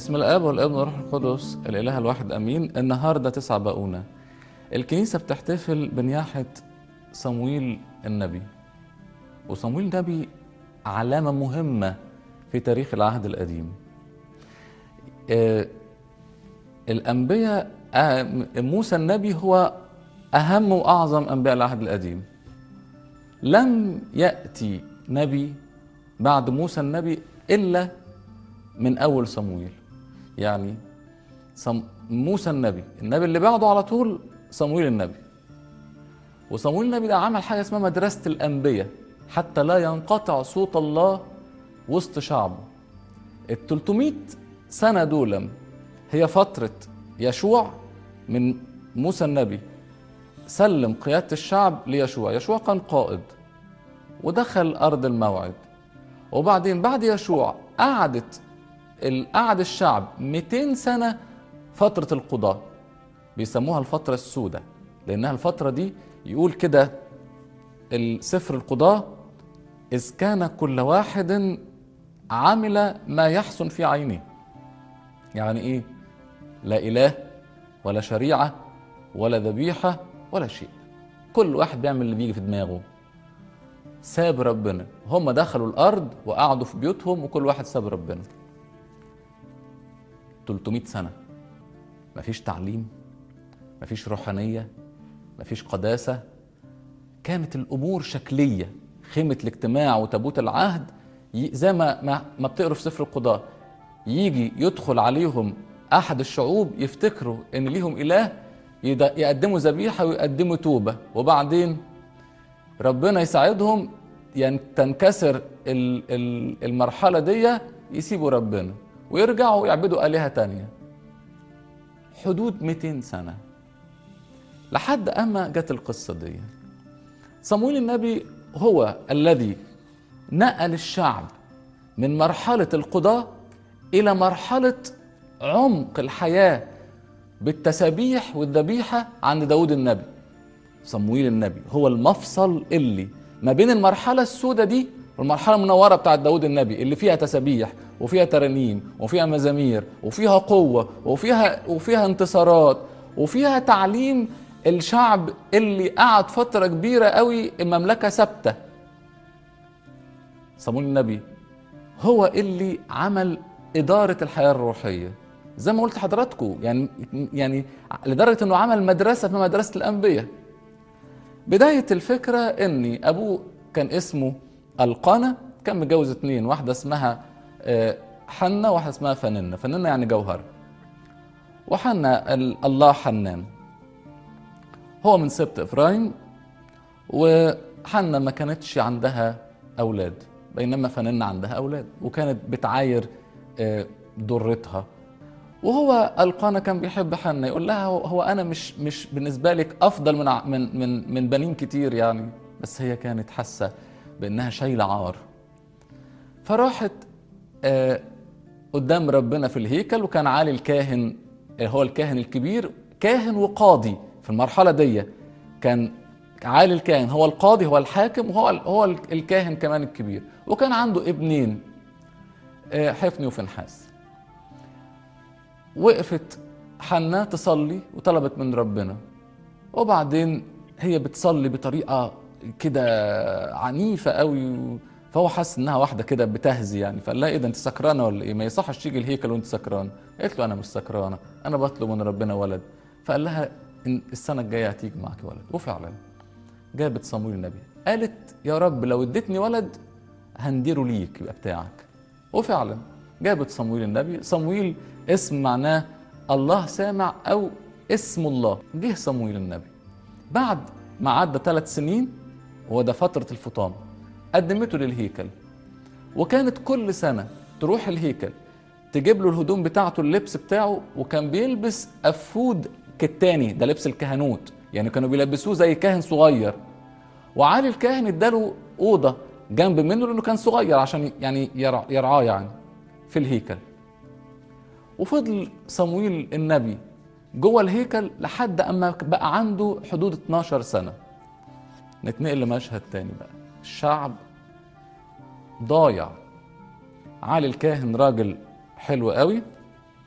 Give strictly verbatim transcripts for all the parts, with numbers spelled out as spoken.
بسم الاب والابن والروح القدس الاله الواحد امين. النهارده تسعة باقونه الكنيسه بتحتفل بنياحه صمويل النبي. وصمويل النبي علامه مهمه في تاريخ العهد القديم. آه الانبياء آه موسى النبي هو اهم واعظم انبياء العهد القديم. لم ياتي نبي بعد موسى النبي الا من اول صمويل. يعني صم... موسى النبي النبي اللي بعده على طول صمويل النبي. وصمويل النبي ده عمل حاجه اسمها مدرسه الانبياء حتى لا ينقطع صوت الله وسط شعبه. ال ثلاثمائة سنه دول هي فتره يشوع. من موسى النبي سلم قياده الشعب ليشوع. يشوع كان قائد ودخل ارض الموعد. وبعدين بعد يشوع قعدت قعد الشعب مئتين سنه فترة القضاء، بيسموها الفترة السوداء، لأنها الفترة دي يقول كده السفر القضاء: إذ كان كل واحد عمل ما يحسن في عينه. يعني إيه؟ لا إله ولا شريعة ولا ذبيحة ولا شيء، كل واحد بيعمل اللي بيجي في دماغه، ساب ربنا. هم دخلوا الأرض وقعدوا في بيوتهم وكل واحد ساب ربنا. ثلاثمائة سنة مفيش تعليم، مفيش روحانية، مفيش قداسة. كانت الأمور شكلية. خيمة الاجتماع وتابوت العهد زي ما ما, ما بتقروا في سفر القضاء، يجي يدخل عليهم أحد الشعوب يفتكروا إن ليهم إله، يقدموا ذبيحة ويقدموا توبة، وبعدين ربنا يساعدهم يعني تنكسر المرحلة دي، يسيبوا ربنا ويرجعوا يعبدوا آلهة تانية. حدود مئتين سنة لحد أما جت القصة دي. صمويل النبي هو الذي نقل الشعب من مرحلة القضاء إلى مرحلة عمق الحياة بالتسابيح والذبيحة عند داود النبي. صمويل النبي هو المفصل اللي ما بين المرحلة السوداء دي والمرحلة المنورة بتاعت داود النبي، اللي فيها تسابيح وفيها ترانيم وفيها مزامير وفيها قوة وفيها وفيها انتصارات وفيها تعليم الشعب اللي قعد فترة كبيرة قوي المملكة ثابتة. صمويل النبي هو اللي عمل إدارة الحياة الروحية زي ما قلت حضراتكم، يعني يعني لدرجة انه عمل مدرسة في مدرسة الأنبياء. بداية الفكرة ان ابوه كان اسمه القانا، كان متجوز اتنين، واحدة اسمها حنة وواحدة اسمها فننة. فننة يعني جوهر، وحنة الله حنان. هو من سبط إفرايم، وحنة ما كانتش عندها أولاد بينما فننة عندها أولاد، وكانت بتعاير ضرتها. وهو القانا كان بيحب حنة، يقول لها هو أنا مش مش بالنسبة لك أفضل من من من من بنين كتير يعني، بس هي كانت حاسة بأنها شايلة عار. فراحت قدام ربنا في الهيكل، وكان عالي الكاهن هو الكاهن الكبير، كاهن وقاضي في المرحلة دي. كان عالي الكاهن هو القاضي هو الحاكم، وهو هو الكاهن كمان الكبير. وكان عنده ابنين حفني وفنحاس. وقفت حنة تصلي وطلبت من ربنا، وبعدين هي بتصلي بطريقة كده عنيفة قوي، فهو حس انها واحدة كده بتهزي يعني. فقال لها ايه ده، انت سكرانة ولا ايه؟ ما يصحش تيجي الهيكل وانت سكرانة. قالت له انا مش سكرانة، انا بطلب من ربنا ولد. فقال لها إن السنة الجاية هتيجي معك ولد. وفعلا جابت صمويل النبي، قالت يا رب لو اديتني ولد هنديره ليك يبقى بتاعك. وفعلا جابت صمويل النبي. صمويل اسم معناه الله سامع او اسم الله. جه صمويل النبي بعد ما عدى ثلاث سنين، وده فترة الفطام، قدمته للهيكل. وكانت كل سنة تروح الهيكل تجيب له الهدوم بتاعته، اللبس بتاعه، وكان بيلبس أفود كتاني، ده لبس الكهنوت، يعني كانوا بيلبسوه زي كاهن صغير. وعالي الكاهن اداله أوضة جنب منه لأنه كان صغير عشان يعني يرعاه يعني في الهيكل. وفضل صمويل النبي جوه الهيكل لحد أما بقى عنده حدود اتناشر سنة. نتنقل لمشهد تاني بقى. الشعب ضايع. عالي الكاهن راجل حلو قوي،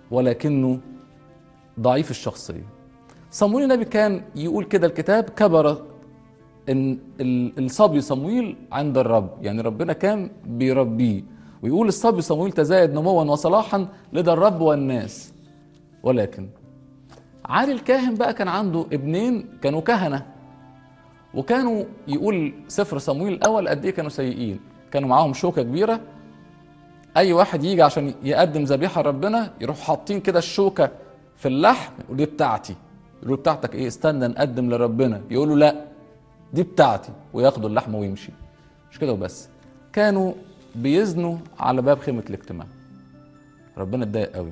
ولكنه ضعيف الشخصية. صمويل النبي كان يقول كده الكتاب: كبر إن الصبي صمويل عند الرب، يعني ربنا كان بيربيه، ويقول الصبي صمويل تزايد نموا وصلاحا لدى الرب والناس. ولكن عالي الكاهن بقى كان عنده ابنين كانوا كهنة، وكانوا يقول سفر صمويل الأول قد إيه كانوا سيئين. كانوا معاهم شوكة كبيرة، أي واحد يجي عشان يقدم ذبيحة ربنا يروح حاطين كده الشوكة في اللحم، يقول دي بتاعتي. يقولوا بتاعتك إيه؟ استنى نقدم لربنا. يقولوا لا دي بتاعتي، وياخدوا اللحم ويمشي. مش كده وبس، كانوا بيزنوا على باب خيمة الاجتماع. ربنا اتضايق قوي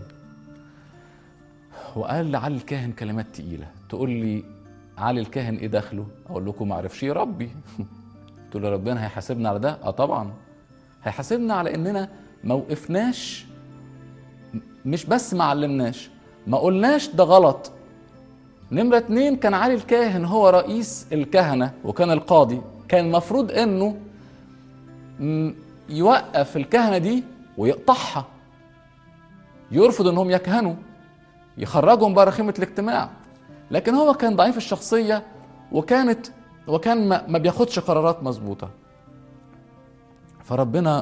وقال لعلي الكاهن كلمات تقيلة. تقول لي علي الكاهن ايه دخله؟ اقول لكم ما عرفش يربي. تقول لي ربنا هيحاسبنا على ده؟ اه طبعا هيحاسبنا على اننا ما وقفناش، مش بس ما علمناش، ما قلناش ده غلط. نمرة اتنين، كان علي الكاهن هو رئيس الكهنة وكان القاضي، كان المفروض انه يوقف الكهنة دي ويقطعها، يرفض انهم يكهنوا، يخرجهم بره خيمة الاجتماع. لكن هو كان ضعيف الشخصية، وكانت وكان ما, ما بياخدش قرارات مظبوطة. فربنا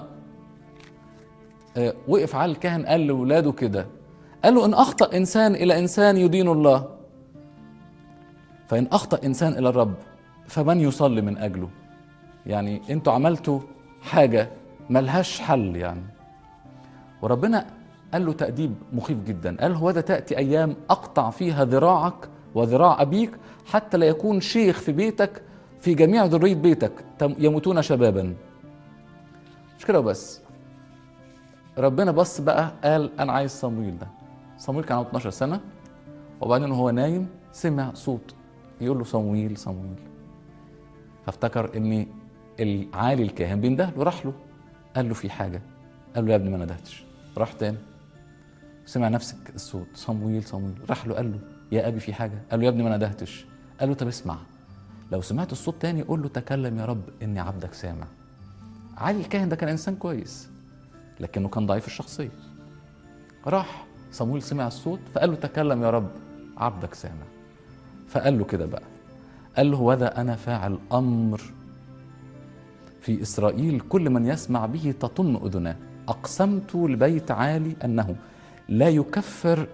وقف على الكاهن قال لولاده كده، قال له: إن أخطأ إنسان إلى إنسان يدين الله، فإن أخطأ إنسان إلى الرب فمن يصلي من أجله؟ يعني أنتوا عملتوا حاجة ملهاش حل يعني. وربنا قال له تأديب مخيف جدا، قال: هو ده تأتي أيام أقطع فيها ذراعك وذراع أبيك حتى لا يكون شيخ في بيتك في جميع ذرية بيتك يموتون شبابا. مش كده وبس، ربنا بص بقى قال: أنا عايز صمويل ده. صمويل كان عنده اتناشر سنة، وبعدين وهو نايم سمع صوت يقول له: صمويل صمويل. فافتكر ان العالي الكاهن بينده له، راح له قال له: في حاجة؟ قال له: يا ابني ما ندهتش. راح تاني سمع نفس الصوت: صمويل صمويل. راح له قال له: يا ابي في حاجة؟ قال له: يا ابني ما ندهتش. قال له: طب اسمع، لو سمعت الصوت تاني قول له: تكلم يا رب اني عبدك سامع. عالي الكاهن ده كان انسان كويس لكنه كان ضعيف الشخصية. راح صمويل سمع الصوت فقال له: تكلم يا رب عبدك سامع. فقال له كده بقى، قال له: وذا أنا فاعل أمر في إسرائيل كل من يسمع به تطن أذناه. أقسمت لبيت عالي أنه لا يكفر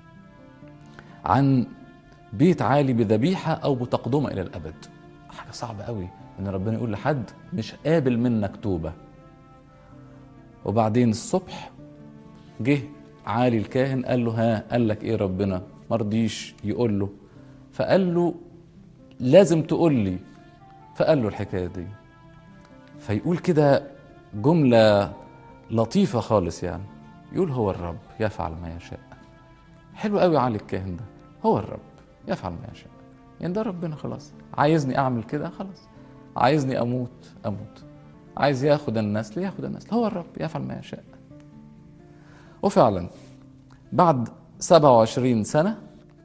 عن بيت عالي بذبيحة أو بتقدمة إلى الأبد. حاجة صعبة قوي إن ربنا يقول لحد مش قابل منك توبة. وبعدين الصبح جه عالي الكاهن قال له: ها قال لك إيه ربنا؟ مرضيش يقول له، فقال له: لازم تقول لي. فقال له الحكاية دي. فيقول كده جملة لطيفة خالص، يعني يقول: هو الرب يفعل ما يشاء. حلو قوي علي الكاهن ده، هو الرب يفعل ما يشاء. يعني ده ربنا خلاص عايزني أعمل كده خلاص، عايزني أموت أموت، عايز ياخد النسل ياخد النسل، هو الرب يفعل ما يشاء. وفعلا بعد سبعة وعشرين سنة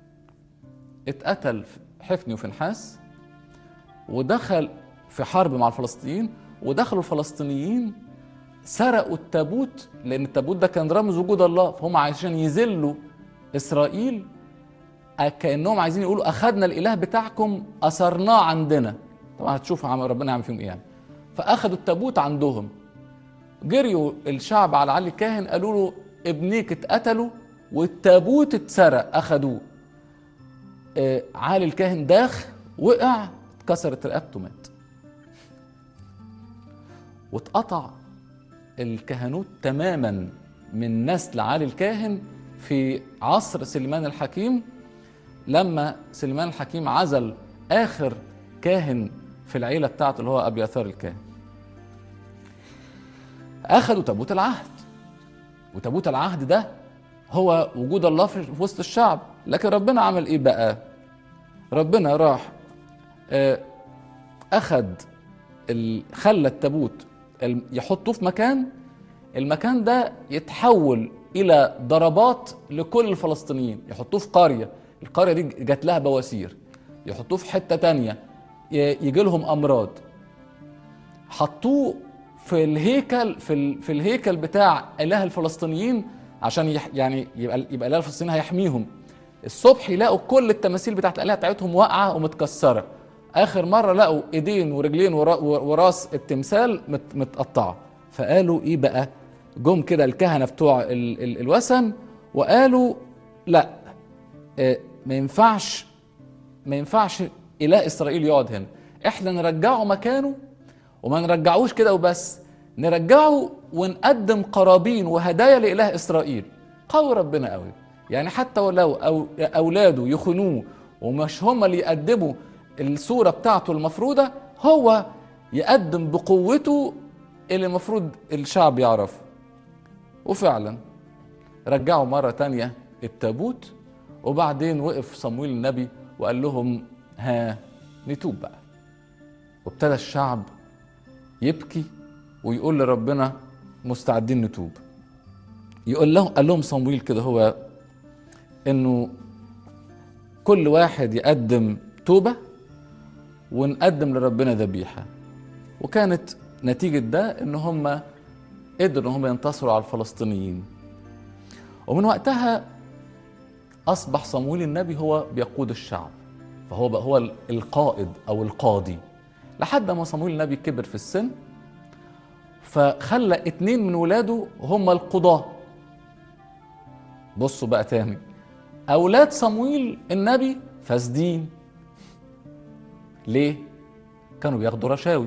اتقتل حفني وفنحاس، ودخل في حرب مع الفلسطينيين، ودخلوا الفلسطينيين سرقوا التابوت، لأن التابوت ده كان رمز وجود الله، فهم عشان يذلوا إسرائيل كأنهم عايزين يقولوا: أخذنا الإله بتاعكم أسرناه عندنا. طبعا هتشوفوا ربنا يعمل فيهم إيه يعني. فأخذوا التابوت عندهم، جريوا الشعب على علي الكاهن قالوا له: ابنيك اتقتلوا والتابوت اتسرق أخذوه. آه علي الكاهن داخ وقع، اتكسرت رقبته مات. واتقطع الكهنوت تماما من نسل علي الكاهن في عصر سليمان الحكيم، لما سليمان الحكيم عزل آخر كاهن في العيلة بتاعته اللي هو أبياثار الكاهن. أخذوا تابوت العهد، وتابوت العهد ده هو وجود الله في وسط الشعب. لكن ربنا عمل إيه بقى؟ ربنا راح أخذ خلى التابوت يحطوه في مكان، المكان ده يتحول إلى ضربات لكل الفلسطينيين. يحطوه في قرية، القرية دي جات لها بواسير، يحطوه في حتة تانية يجي لهم أمراض. حطوه في الهيكل في, في الهيكل بتاع إله الفلسطينيين عشان يح يعني يبقى يبقى الاله الفلسطيني هيحميهم. الصبح يلاقوا كل التماثيل بتاعت الالهه بتاعتهم واقعه ومتكسره. اخر مره لقوا ايدين ورجلين وراس التمثال مت متقطعه. فقالوا ايه بقى؟ جم كده الكهنه بتوع ال ال الوثن وقالوا لا، اه ما ينفعش ما ينفعش اله اسرائيل يقعد هنا، احنا نرجعه مكانه، وما نرجعوش كده وبس، نرجعه ونقدم قرابين وهدايا لإله إسرائيل. قوي ربنا قوي، يعني حتى ولو أو أولاده يخونوه ومش هم اللي يقدموا الصورة بتاعته المفروضة، هو يقدم بقوته اللي المفروض الشعب يعرفه. وفعلا رجعوا مرة تانية التابوت، وبعدين وقف صمويل النبي وقال لهم ها نتوب بقى. وابتدى الشعب يبكي ويقول لربنا مستعدين نتوب. يقول لهم قال لهم صمويل كده هو انه كل واحد يقدم توبة ونقدم لربنا ذبيحة. وكانت نتيجة ده ان هم قدروا ان هم ينتصروا على الفلسطينيين. ومن وقتها اصبح صمويل النبي هو بيقود الشعب، فهو بقى هو القائد او القاضي، لحد ما صمويل النبي كبر في السن، فخلى اتنين من ولاده هم القضاة. بصوا بقى تاني، اولاد صمويل النبي فاسدين. ليه؟ كانوا بياخدوا رشاوي.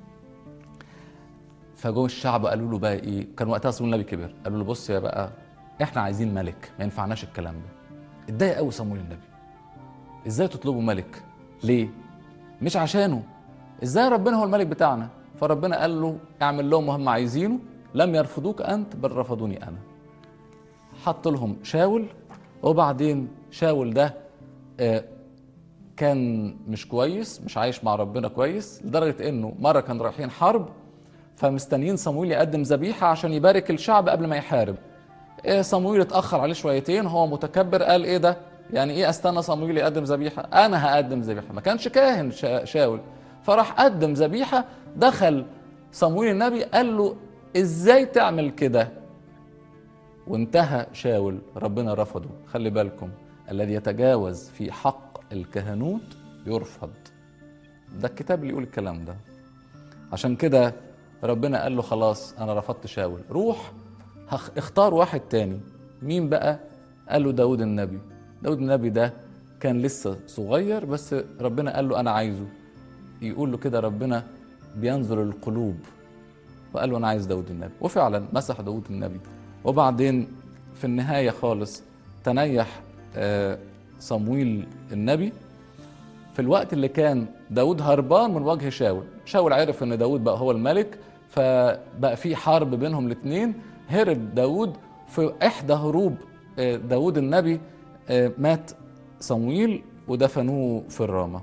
فجو الشعب قالوا له بقى ايه، كان وقتها صمويل النبي كبر، قالوا له بص يا بقى احنا عايزين ملك، ما ينفعناش الكلام ده. اتضايق قوي صمويل النبي، ازاي تطلبوا ملك؟ ليه؟ مش عشانه، ازاي ربنا هو الملك بتاعنا؟ فربنا قال له اعمل لهم وهم عايزينه، لم يرفضوك انت بل رفضوني انا. حط لهم شاول، وبعدين شاول ده آه كان مش كويس، مش عايش مع ربنا كويس، لدرجة انه مرة كان رايحين حرب فمستنيين صمويل يقدم ذبيحة عشان يبارك الشعب قبل ما يحارب. إيه صمويل اتأخر عليه شويتين، هو متكبر قال ايه ده؟ يعني ايه استنى صمويل يقدم ذبيحة؟ انا هقدم ذبيحة. ما كانش كاهن شاول، فراح قدم ذبيحة. دخل صمويل النبي قال له ازاي تعمل كده؟ وانتهى شاول، ربنا رفضه. خلي بالكم، الذي يتجاوز في حق الكهنوت يرفض. ده الكتاب اللي يقول الكلام ده. عشان كده ربنا قال له خلاص انا رفضت شاول، روح اختار واحد تاني. مين بقى؟ قال له داود النبي. داود النبي ده كان لسه صغير، بس ربنا قال له انا عايزه. يقول له كده ربنا بينظر القلوب، فقال له انا عايز داود النبي. وفعلا مسح داود النبي. وبعدين في النهاية خالص تنيح صمويل النبي في الوقت اللي كان داود هربان من وجه شاول. شاول عرف ان داود بقى هو الملك، فبقى في حرب بينهم الاثنين. هرب داود، في احدى هروب داود النبي مات صمويل ودفنوه في الرامة.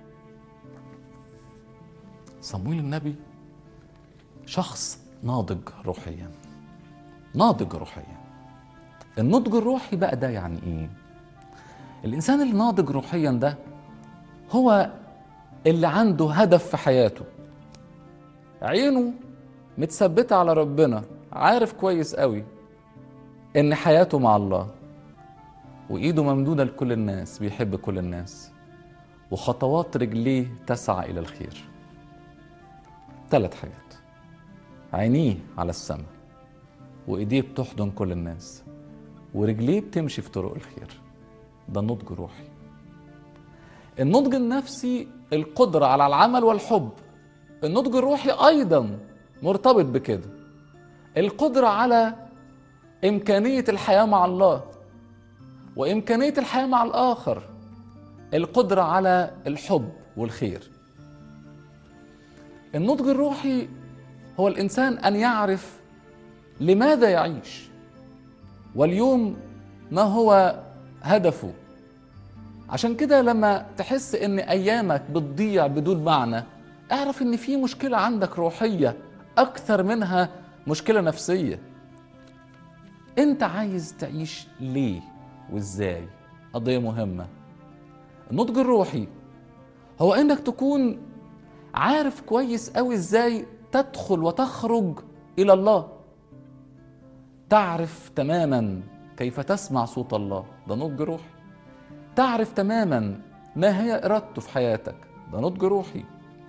صمويل النبي شخص ناضج روحيا، ناضج روحيا. النضج الروحي بقى ده يعني ايه؟ الانسان الناضج روحيا ده هو اللي عنده هدف في حياته، عينه متثبتة على ربنا، عارف كويس قوي ان حياته مع الله، وايده ممدودة لكل الناس، بيحب كل الناس، وخطوات رجليه تسعى الى الخير. ثلاث حاجات: عينيه على السماء، وايديه بتحضن كل الناس، ورجليه بتمشي في طرق الخير. ده نضج روحي. النضج النفسي القدرة على العمل والحب. النضج الروحي ايضا مرتبط بكده، القدرة على إمكانية الحياة مع الله وإمكانية الحياة مع الآخر، القدرة على الحب والخير. النضج الروحي هو الإنسان أن يعرف لماذا يعيش، واليوم ما هو هدفه. عشان كده لما تحس إن أيامك بتضيع بدون معنى، اعرف إن في مشكلة عندك روحية أكثر منها مشكلة نفسية. انت عايز تعيش ليه وازاي؟ قضية مهمة. النضج الروحي هو انك تكون عارف كويس قوي ازاي تدخل وتخرج الى الله، تعرف تماما كيف تسمع صوت الله، ده نضج روحي. تعرف تماما ما هي إرادته في حياتك، ده نضج روحي.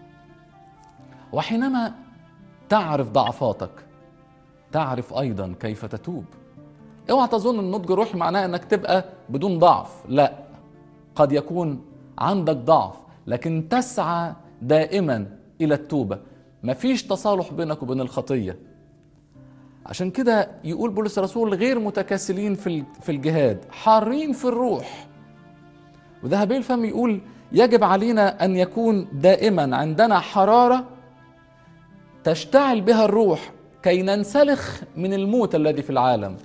وحينما تعرف ضعفاتك تعرف أيضا كيف تتوب. اوعى تظن ان النضج الروحي معناه انك تبقى بدون ضعف، لا، قد يكون عندك ضعف لكن تسعى دائما الى التوبة. مفيش تصالح بينك وبين الخطية. عشان كده يقول بولس الرسول غير متكاسلين في في الجهاد، حارين في الروح. وذهبي الفم يقول يجب علينا ان يكون دائما عندنا حرارة تشتعل بها الروح كي ننسلخ من الموت الذي في العالم.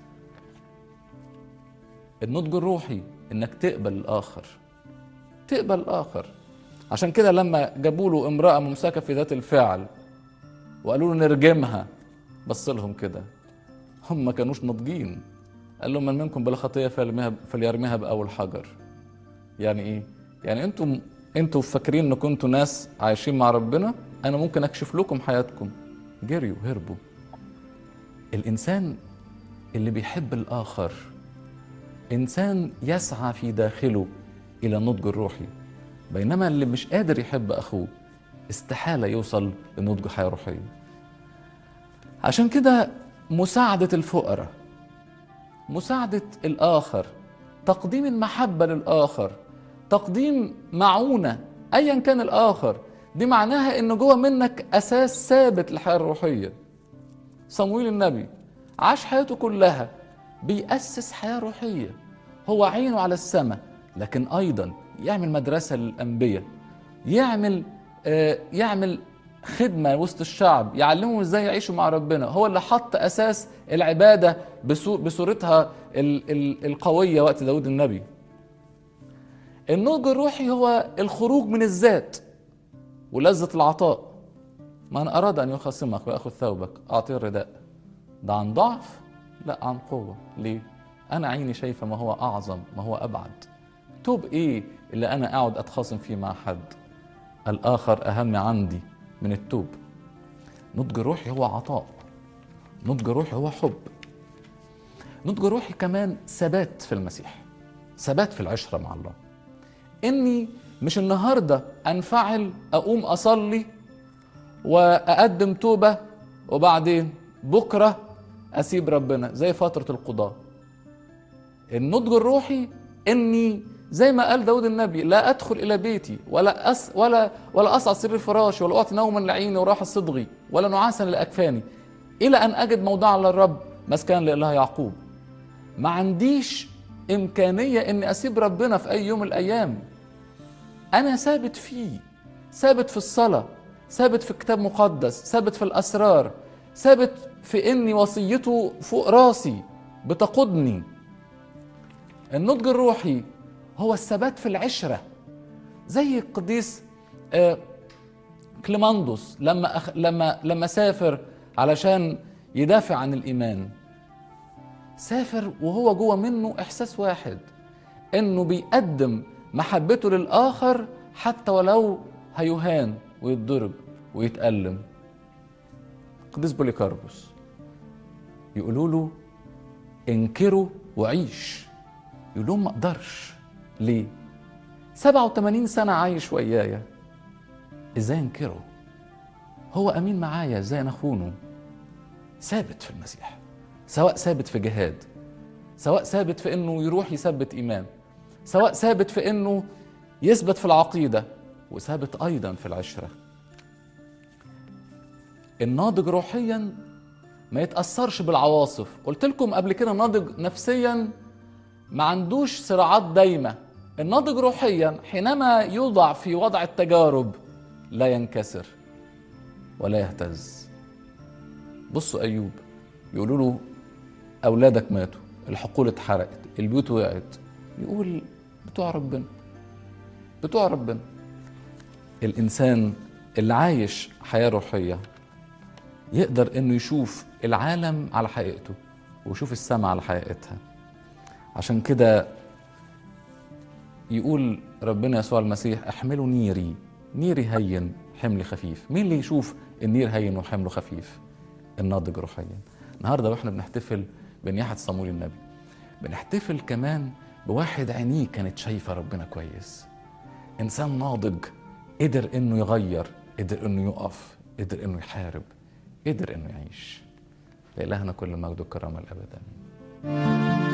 النضج الروحي انك تقبل الاخر، تقبل الاخر. عشان كده لما جابوا له امرأة ممسكة في ذات الفعل وقالوا له نرجمها، بص لهم كده، هم ما كانوش ناضجين. قال لهم من منكم بلا خطية فليرميها بأول حجر. يعني ايه؟ يعني انتم انتوا فاكرين ان كنتوا ناس عايشين مع ربنا، انا ممكن اكشف لكم حياتكم. جريوا هربوا. الانسان اللي بيحب الاخر انسان يسعى في داخله الى النضج الروحي، بينما اللي مش قادر يحب اخوه استحالة يوصل لنضج حياة روحية. عشان كده مساعدة الفقراء، مساعدة الآخر، تقديم المحبة للآخر، تقديم معونة أيا كان الآخر، دي معناها إن جوه منك أساس ثابت للحياة الروحية. صمويل النبي عاش حياته كلها بيأسس حياة روحية، هو عينه على السماء، لكن أيضا يعمل مدرسة للأنبياء، يعمل آه يعمل خدمة وسط الشعب، يعلمهم ازاي يعيشوا مع ربنا. هو اللي حط أساس العبادة بصورتها ال ال القوية وقت داود النبي. النضج الروحي هو الخروج من الذات ولذة العطاء. من أراد أن يخاصمك ويأخذ ثوبك أعطيه الرداء. ده عن ضعف؟ لا، عن قوة. ليه؟ أنا عيني شايفة ما هو أعظم، ما هو أبعد. توب إيه اللي أنا أقعد أتخاصم فيه مع حد؟ الآخر أهم عندي من التوب. نضج روحي هو عطاء، نضج روحي هو حب، نضج روحي كمان ثبات في المسيح، ثبات في العشرة مع الله. إني مش النهاردة أنفعل أقوم أصلي وأقدم توبة وبعدين بكرة أسيب ربنا زي فترة القضاء. النضج الروحي إني زي ما قال داود النبي لا أدخل إلى بيتي ولا أس ولا ولا أصعد سرير فراشي ولا أعطي نوما لعيني وراحة صدغي ولا نعاسا لأكفاني إلى أن أجد موضعا للرب مسكنا لإله يعقوب. ما عنديش إمكانية إني أسيب ربنا في أي يوم من الأيام. أنا ثابت فيه، ثابت في الصلاة، ثابت في الكتاب المقدس، ثابت في الأسرار، ثابت في إني وصيته فوق راسي بتقودني. النضج الروحي هو الثبات في العشرة، زي القديس آه كليماندوس لما أخ... لما لما سافر علشان يدافع عن الإيمان. سافر وهو جوه منه إحساس واحد، إنه بيقدم محبته للآخر حتى ولو هيهان ويتضرب ويتألم. القديس بوليكاربوس يقولوا له انكره وعيش، يقول لهم ما اقدرش. ليه؟ سبعة وثمانين سنة عايش ويايا، ازاي انكره؟ هو امين معايا، ازاي انا اخونه؟ ثابت في المسيح، سواء ثابت في جهاد، سواء ثابت في انه يروح يثبت ايمان، سواء ثابت في انه يثبت في العقيدة، وثابت ايضا في العشرة. الناضج روحيا ما يتأثرش بالعواصف. قلت لكم قبل كده ناضج نفسيا ما عندوش صراعات دايمة. الناضج روحيا حينما يوضع في وضع التجارب لا ينكسر ولا يهتز. بصوا أيوب، يقولوا له أولادك ماتوا، الحقول اتحرقت، البيوت وقعت، يقول بتوع ربنا، بتوع ربنا. الإنسان اللي عايش حياة روحية يقدر إنه يشوف العالم على حقيقته ويشوف السماء على حقيقتها. عشان كده يقول ربنا يسوع المسيح احملوا نيري، نيري هين حملي خفيف. مين اللي يشوف النير هين وحمله خفيف؟ الناضج روحيا. النهارده واحنا بنحتفل بنياحة صمويل النبي، بنحتفل كمان بواحد عينيه كانت شايفة ربنا كويس، إنسان ناضج قدر إنه يغير، قدر إنه يقف، قدر إنه يحارب، قدر إنه يعيش. لإلهنا كل المجد والكرامة الأبد آمين.